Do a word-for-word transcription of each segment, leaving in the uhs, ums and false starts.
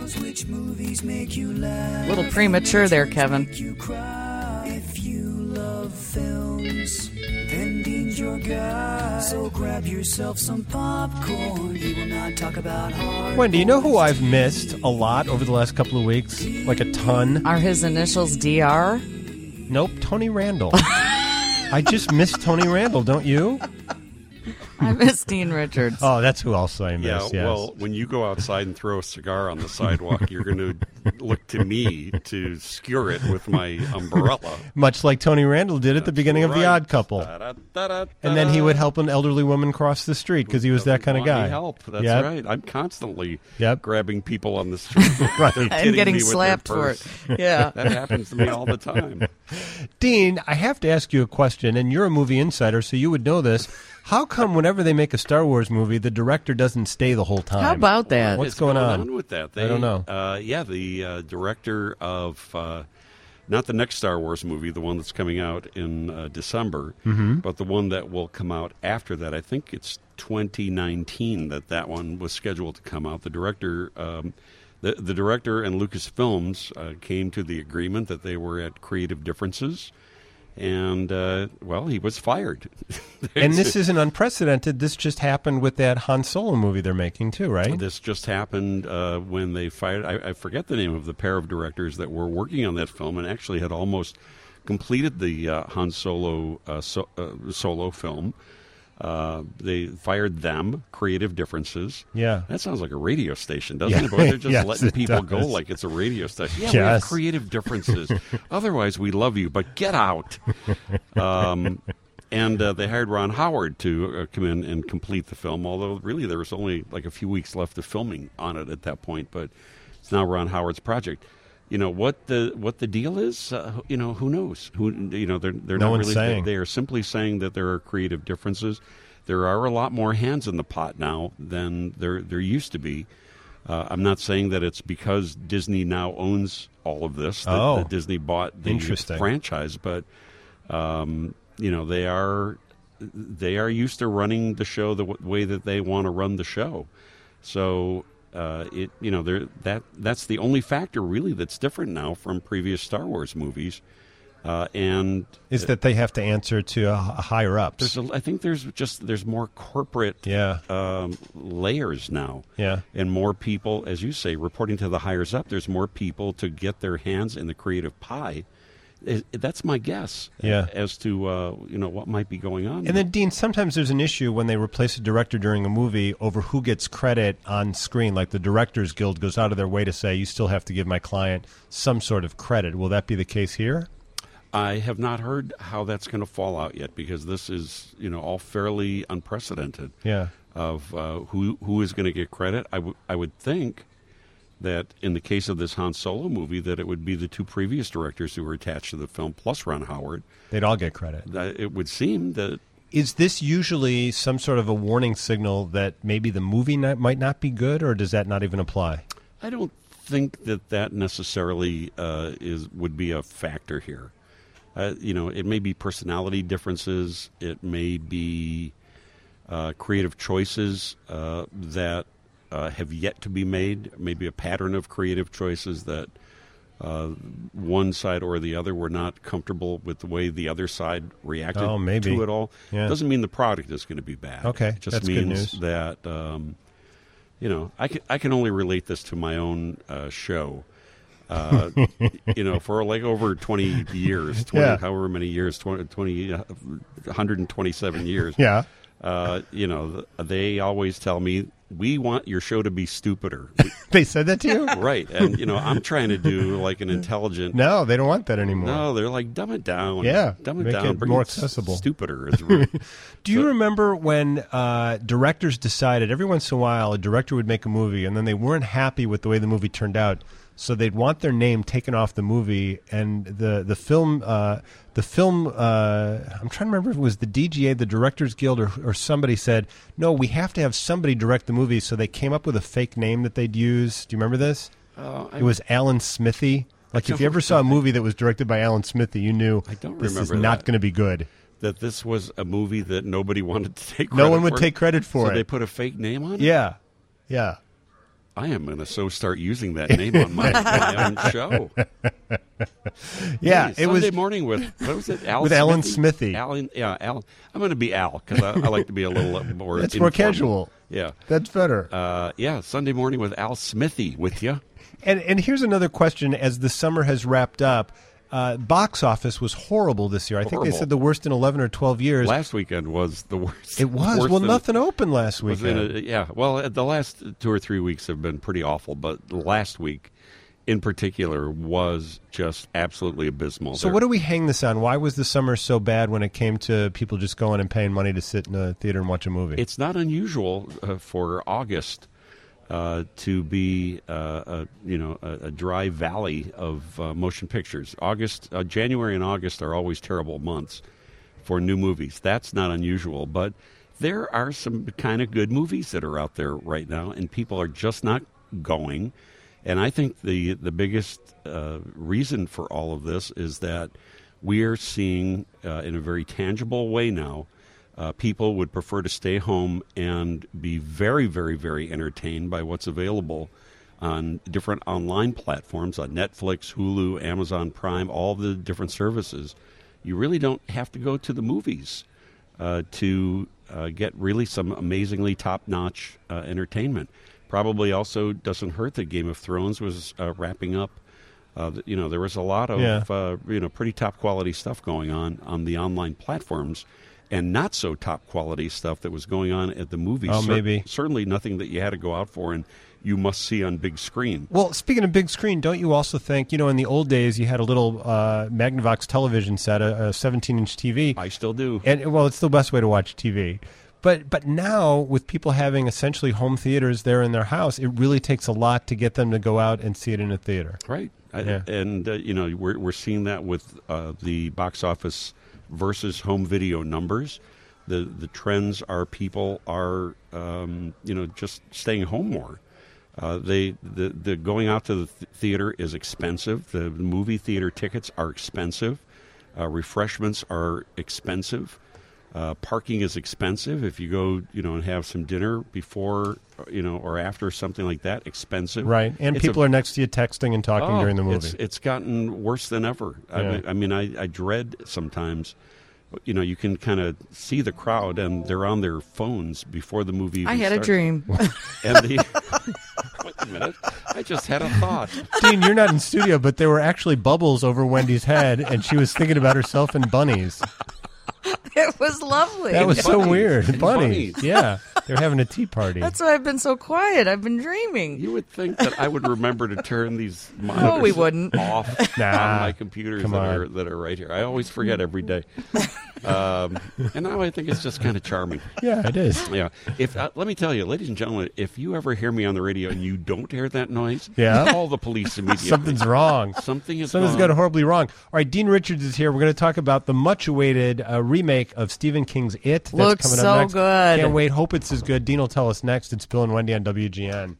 knows which movies make you laugh. A little premature there, Kevin. Make you cry. If you love films, then Dean's your guy. So grab yourself some popcorn. He will not talk about hard. Wendy, you know who I've missed a lot over the last couple of weeks? Like a ton? Are his initials D R? Nope, Tony Randall. I just miss Tony Randall, don't you? I miss Dean Richards. Oh, that's who else I miss, Yeah, yes. well, when you go outside and throw a cigar on the sidewalk, you're going to look to me to skewer it with my umbrella. Much like Tony Randall did at the That's beginning of right. The Odd Couple. Da-da-da-da-da. And then he would help an elderly woman cross the street because he was that kind of Want guy. any help. That's Yep. right. I'm constantly Yep. grabbing people on the street. Right. They're And kidding getting me with their slapped for it. purse. Yeah. That happens to me all the time. Dean, I have to ask you a question, and you're a movie insider, so you would know this. How come whenever they make a Star Wars movie, the director doesn't stay the whole time? How about that? What's What's going on? with that? I don't know. Uh, yeah, the uh, director of uh, not the next Star Wars movie, the one that's coming out in uh, December, Mm-hmm. but the one that will come out after that. I think it's twenty nineteen that that one was scheduled to come out. The director, um, the the director and Lucasfilms uh, came to the agreement that they were at creative differences. And, uh, well, he was fired. And this isn't unprecedented. This just happened with that Han Solo movie they're making, too, right? This just happened uh, when they fired, I, I forget the name of the pair of directors that were working on that film and actually had almost completed the uh, Han Solo uh, so, uh, solo film. Uh, they fired them, creative differences. Yeah. That sounds like a radio station, doesn't Yeah. it? But they're just Yes, letting it people does. go like it's a radio station. Yeah, we have Yes. creative differences. Otherwise, we love you, but get out. Um, and uh, they hired Ron Howard to uh, come in and complete the film, although really there was only like a few weeks left of filming on it at that point. But it's now Ron Howard's project. You know what the what the deal is. Uh, you know who knows. Who you know they're they're No not one's really. saying. They are simply saying that there are creative differences. There are a lot more hands in the pot now than there there used to be. Uh, I'm not saying that it's because Disney now owns all of this. That, Oh. that Disney bought the Interesting. franchise, but um, you know they are they are used to running the show the w- way that they want to run the show. So uh, it you know there that that's the only factor really that's different now from previous Star Wars movies. Uh, and Is that they have to answer to uh, higher ups. there's a, I think there's just there's more corporate Yeah. um, layers now. Yeah. And more people, as you say, reporting to the higher up. There's more people to get their hands in the creative pie. I- That's my guess. Yeah. As to uh, you know what might be going on. And then, Dean, sometimes there's an issue when they replace a director during a movie over who gets credit on screen. Like the Directors Guild goes out of their way to say, you still have to give my client some sort of credit. Will that be the case here? I have not heard how that's going to fall out yet because this is you know all fairly unprecedented. Yeah. Of uh, who who is going to get credit. I, w- I would think that in the case of this Han Solo movie that it would be the two previous directors who were attached to the film plus Ron Howard. They'd all get credit. That it would seem that Is this usually some sort of a warning signal that maybe the movie not, might not be good, or does that not even apply? I don't think that that necessarily uh, is would be a factor here. Uh, you know, it may be personality differences. It may be uh, creative choices uh, that uh, have yet to be made. Maybe a pattern of creative choices that uh, one side or the other were not comfortable with the way the other side reacted Oh, maybe. to it all. Yeah. Doesn't mean the product is going to be bad. Okay, it just that's good means news. that um, you know I can I can only relate this to my own uh, show. Uh, you know, for like over twenty years, twenty, Yeah. however many years, twenty, twenty, uh, one hundred twenty-seven years. Yeah. Uh, you know, th- they always tell me, we want your show to be stupider. They said that to you? Right. And, you know, I'm trying to do like an intelligent. No, they don't want that anymore. No, they're like, dumb it down. Yeah, Dumb it make down. it Bring more s- accessible. Stupider. Is really, Do you So- remember when uh, directors decided every once in a while a director would make a movie and then they weren't happy with the way the movie turned out, so they'd want their name taken off the movie, and the the film uh, the film uh, I'm trying to remember if it was the D G A, the Directors Guild, or, or somebody said, no, we have to have somebody direct the movie, so they came up with a fake name that they'd use. Do you remember this? Uh, I- It was Alan Smithy. Like if don't you ever saw a movie that was directed by Alan Smithy, you knew I don't this is remember not that. going to be good. that this was a movie that nobody wanted to take credit No one would for. take credit for so it. they put a fake name on it? Yeah, yeah. I am going to so start using that name on my, my own show. Yeah, Hey, it was Sunday morning with what was it? Al with Alan Smithy? Smithy. Alan, yeah, Al. I'm going to be Al because I, I like to be a little more. That's more informal. casual. Yeah, That's better. uh, yeah. Sunday morning with Al Smithy with you. And and here's another question: as the summer has wrapped up, uh, box office was horrible this year. I think they Horrible. said the worst in eleven or twelve years. Last weekend was the worst. It was. worse Well, than- nothing opened last was in weekend. a- yeah. Well, the last two or three weeks have been pretty awful, but last week, in particular, was just absolutely abysmal. So There- what do we hang this on? Why was the summer so bad when it came to people just going and paying money to sit in a theater and watch a movie? It's not unusual uh, for August uh, to be uh, a, you know a, a dry valley of uh, motion pictures. August, uh, January, and August are always terrible months for new movies. That's not unusual, but there are some kind of good movies that are out there right now, and people are just not going. And I think the the biggest uh, reason for all of this is that we are seeing uh, in a very tangible way now. Uh, people would prefer to stay home and be very, very, very entertained by what's available on different online platforms, on Netflix, Hulu, Amazon Prime, all the different services. You really don't have to go to the movies uh, to uh, get really some amazingly top-notch uh, entertainment. Probably also doesn't hurt that Game of Thrones was uh, wrapping up. Uh, th- you know, there was a lot of Yeah. uh, you know pretty top-quality stuff going on on the online platforms, and not so top quality stuff that was going on at the movies. Oh, maybe. Certainly nothing that you had to go out for and you must see on big screen. Well, speaking of big screen, don't you also think, you know, in the old days you had a little uh, Magnavox television set, a seventeen-inch T V. I still do. And, well, it's the best way to watch T V. But but now, with people having essentially home theaters there in their house, it really takes a lot to get them to go out and see it in a theater. Right. I- Yeah. And, uh, you know, we're, we're seeing that with uh, the box office versus home video numbers. The the trends are people are, um, you know, just staying home more. Uh, they the, the going out to the th- theater is expensive. The movie theater tickets are expensive. Uh, refreshments are expensive. Uh, parking is expensive. If you go, you know, and have some dinner before, you know, or after something like that, expensive. Right. And It's people a, are next to you texting and talking oh, during the movie. It's, it's gotten worse than ever. I, Yeah. mean, I mean, I, I dread sometimes. You know, you can kind of see the crowd, and they're on their phones before the movie. Even I had a starts. dream. And the wait a minute, I just had a thought. Dean, you're not in studio, but there were actually bubbles over Wendy's head, and she was thinking about herself and bunnies. It was lovely. That was so Bunnies. weird. And Bunnies. bunnies. Yeah. They're having a tea party. That's why I've been so quiet. I've been dreaming. You would think that I would remember to turn these monitors we wouldn't. off Nah, on my computers come that on. are that are right here. I always forget every day, um, and now I think it's just kind of charming. Yeah, it is. Yeah. If uh, let me tell you, ladies and gentlemen, if you ever hear me on the radio and you don't hear that noise, Yeah? call the police immediately. Something's wrong. Something is Something's wrong. gone horribly wrong. All right, Dean Richards is here. We're going to talk about the much-awaited uh, remake of Stephen King's It. That's Looks coming so up next. good. Can't wait. Hope it's as good. Dean will tell us next. It's Bill and Wendy on W G N.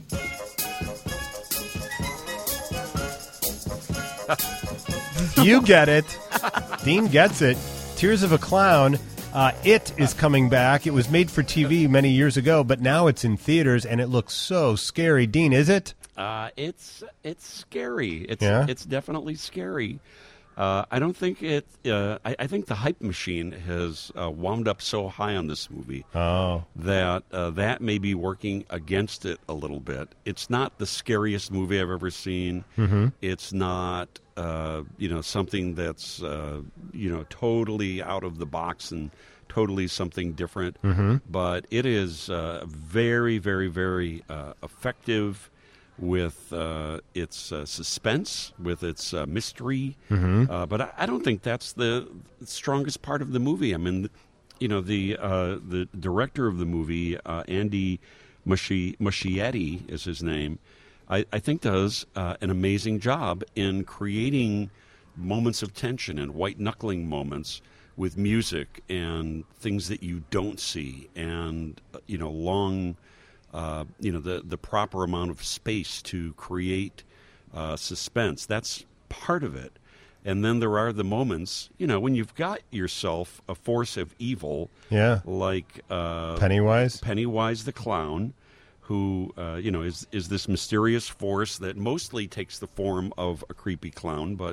You get it. Dean gets it. Tears of a Clown. Uh, it is coming back. It was made for T V many years ago, but now it's in theaters, and it looks so scary. Dean, is it? Uh, it's it's scary. It's Yeah? it's definitely scary. Uh, I don't think it. Uh, I, I think the hype machine has uh, wound up so high on this movie Oh. that uh, that may be working against it a little bit. It's not the scariest movie I've ever seen. Mm-hmm. It's not uh, you know something that's uh, you know totally out of the box and totally something different. Mm-hmm. But it is uh, very, very, very uh, effective with uh, its uh, suspense, with its uh, mystery. Mm-hmm. Uh, but I, I don't think that's the strongest part of the movie. I mean, you know, the uh, the director of the movie, uh, Andy Muschie- Muschietti is his name, I, I think does uh, an amazing job in creating moments of tension and white-knuckling moments with music and things that you don't see and, uh, you know, long... Uh, you know, the, the proper amount of space to create uh, suspense. That's part of it. And then there are the moments, you know, when you've got yourself a force of evil Yeah. like uh, Pennywise? Pennywise the clown, who uh, you know is is this mysterious force that mostly takes the form of a creepy clown, but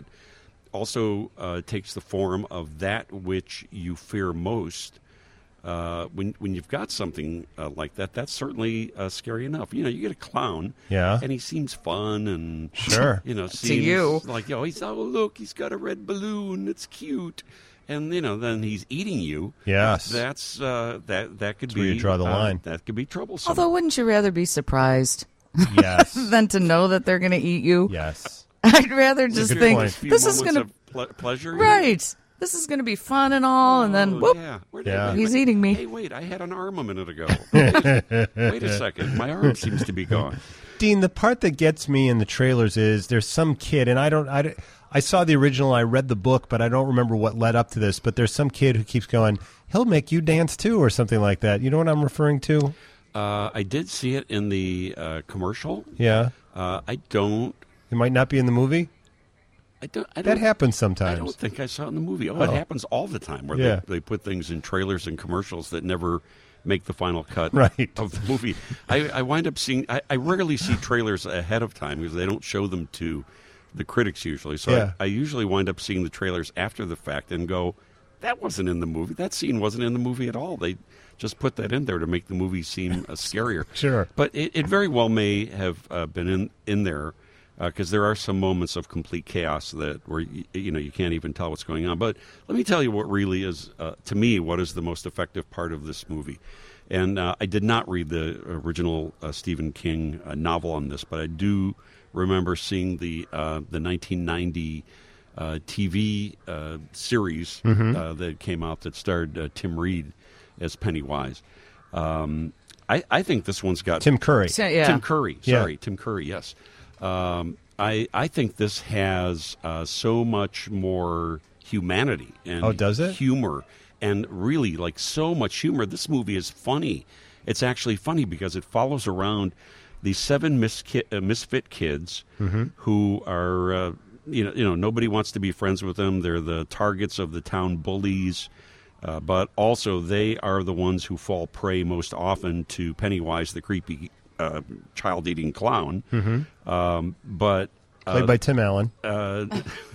also uh, takes the form of that which you fear most. Uh, when when you've got something uh, like that, that's certainly uh, scary enough. You know, you get a clown, Yeah. and he seems fun and Sure. you know, seems you. like oh, he's oh look, he's got a red balloon, it's cute, and you know, then he's eating you. Yes. That's uh, that that could That's be where you draw the uh, line. That could be troublesome. Although, wouldn't you rather be surprised Yes. than to know that they're going to eat you? Yes. I'd rather just good think point. A few this is moments going to of ple- pleasure, you know? right. This is going to be fun and all, and then Oh, whoop, yeah. Where did- Yeah. wait, he's wait. eating me. Hey, wait! I had an arm a minute ago. Wait, wait a second, my arm seems to be gone. Dean, the part that gets me in the trailers is there's some kid, and I don't, I, don't- I saw the original, I read the book, but I don't remember what led up to this. But there's some kid who keeps going, he'll make you dance too, or something like that. You know what I'm referring to? Uh, I did see it in the uh, commercial. Yeah, Uh, I don't. it might not be in the movie. I don't. I That don't, happens I sometimes. don't think I saw it in the movie. Oh, Oh. it happens all the time where Yeah. they, they put things in trailers and commercials that never make the final cut Right. of the movie. I, I wind up seeing. I, I rarely see trailers ahead of time because they don't show them to the critics usually. So Yeah. I, I usually wind up seeing the trailers after the fact and go, "That wasn't in the movie. That scene wasn't in the movie at all." They just put that in there to make the movie seem uh, scarier. Sure. But it, it very well may have uh, been in in there. Because uh, there are some moments of complete chaos that where you, you know you can't even tell what's going on. But let me tell you what really is, uh, to me, what is the most effective part of this movie. And uh, I did not read the original uh, Stephen King uh, novel on this, but I do remember seeing the uh, the nineteen ninety uh, T V uh, series uh, that came out that starred uh, Tim Reed as Pennywise. Um, I, I think this one's got Tim Curry. So, yeah. Tim Curry. Yeah. Sorry, Tim Curry. Yes. Um, I I think this has uh, so much more humanity and Oh, does it? humor and really like so much humor. This movie is funny. It's actually funny because it follows around these seven miski- uh, misfit kids Mm-hmm. who are uh, you know you know nobody wants to be friends with them. They're the targets of the town bullies. Uh, but also, they are the ones who fall prey most often to Pennywise, the creepy uh, child-eating clown. Mm-hmm. Um, but Played uh, by Tim Allen. uh,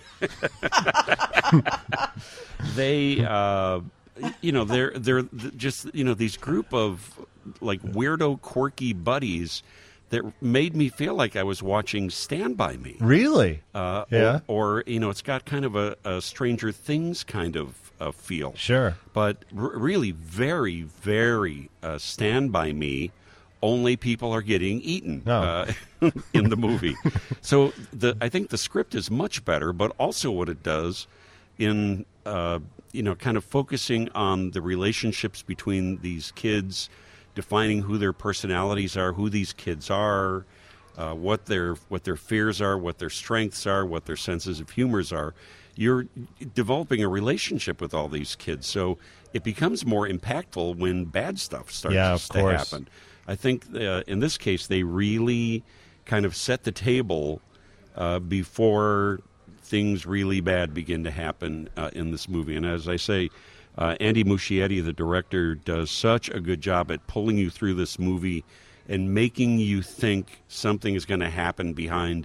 they, uh, you know, they're they're th- just you know these group of like weirdo, quirky buddies that made me feel like I was watching Stand By Me. Really? Uh, Yeah. Or, or you know, it's got kind of a, a Stranger Things kind of uh, feel. Sure. But r- really, very, very uh, Stand By Me. Only people are getting eaten Oh. uh, in the movie. So the I think the script is much better, but also what it does in uh, you know kind of focusing on the relationships between these kids, defining who their personalities are, who these kids are, uh, what their what their fears are, what their strengths are, what their senses of humors are. You're developing a relationship with all these kids, so it becomes more impactful when bad stuff starts Yeah, of to course. happen. I think uh, in this case they really kind of set the table uh, before things really bad begin to happen uh, in this movie. And as I say, uh, Andy Muschietti, the director, does such a good job at pulling you through this movie and making you think something is going to happen behind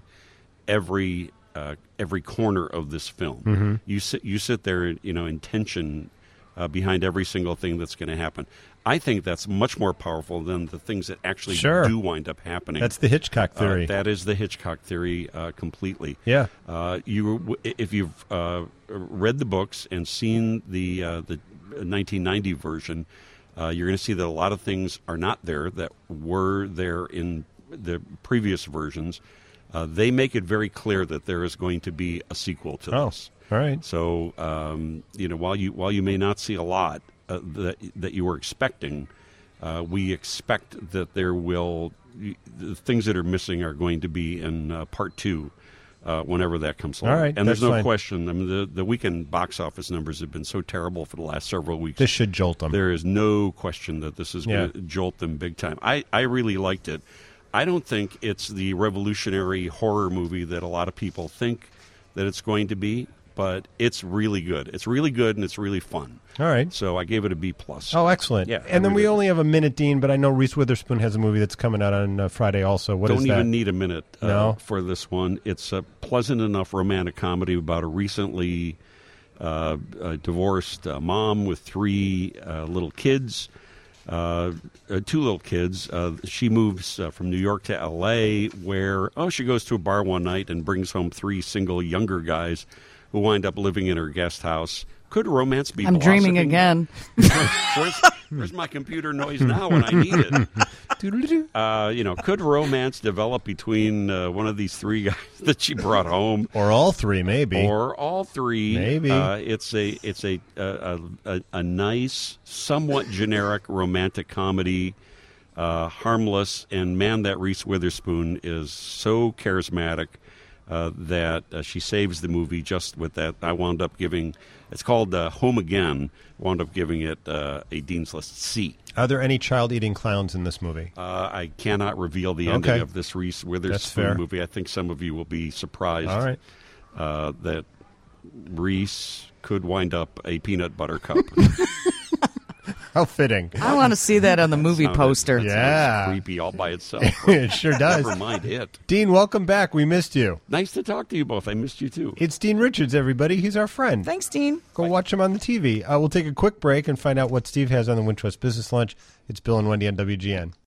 every uh, every corner of this film. Mm-hmm. You sit you sit there, you know, in tension uh, behind every single thing that's going to happen. I think that's much more powerful than the things that actually Sure. do wind up happening. That's the Hitchcock Uh, theory. that is the Hitchcock theory uh, completely. Yeah. Uh, you, if you've uh, read the books and seen the uh, the nineteen ninety version, uh, you're going to see that a lot of things are not there that were there in the previous versions. Uh, they make it very clear that there is going to be a sequel to Oh, this. all right. So um, you know, while you while you may not see a lot uh, that that you were expecting, uh, we expect that there will the things that are missing are going to be in uh, part two, uh, whenever that comes along. All right, and there's that's no fine. question. I mean, the the weekend box office numbers have been so terrible for the last several weeks. This should jolt them. There is no question that this is going Yeah. to jolt them big time. I, I really liked it. I don't think it's the revolutionary horror movie that a lot of people think that it's going to be, but it's really good. It's really good, and it's really fun. All right. So I gave it a B plus. Oh, excellent. Yeah, and then really we only have a minute, Dean, but I know Reese Witherspoon has a movie that's coming out on uh, Friday also. What Don't is that? even need a minute uh, No? for this one. It's a pleasant enough romantic comedy about a recently uh, uh, divorced uh, mom with three uh, little kids, uh, uh, two little kids. Uh, she moves uh, from New York to L A, where, oh, she goes to a bar one night and brings home three single younger guys who wind up living in her guest house. Could romance be I'm blossoming? dreaming again. Where's, where's my computer noise now when I need it? Uh, you know, could romance develop between uh, one of these three guys that she brought home, Or all three, maybe. or all three? Maybe. uh, it's a it's a a, a a nice, somewhat generic romantic comedy, uh, harmless, and man, that Reese Witherspoon is so charismatic. Uh, that uh, she saves the movie just with that. I wound up giving, it's called uh, Home Again, wound up giving it uh, a Dean's List C. Are there any child-eating clowns in this movie? Uh, I cannot reveal the ending Okay. of this Reese That's fair. Witherspoon movie. I think some of you will be surprised All right. uh, that Reese could wind up a peanut butter cup. How fitting. I want to see that on the movie Sounded- poster. that sounds Yeah. creepy all by itself. It sure does. Never mind it. Dean, welcome back. We missed you. Nice to talk to you both. I missed you too. It's Dean Richards, everybody. He's our friend. Thanks, Dean. Go watch him on the T V. Uh, we'll take a quick break and find out what Steve has on the Wintrust Business Lunch. It's Bill and Wendy on W G N.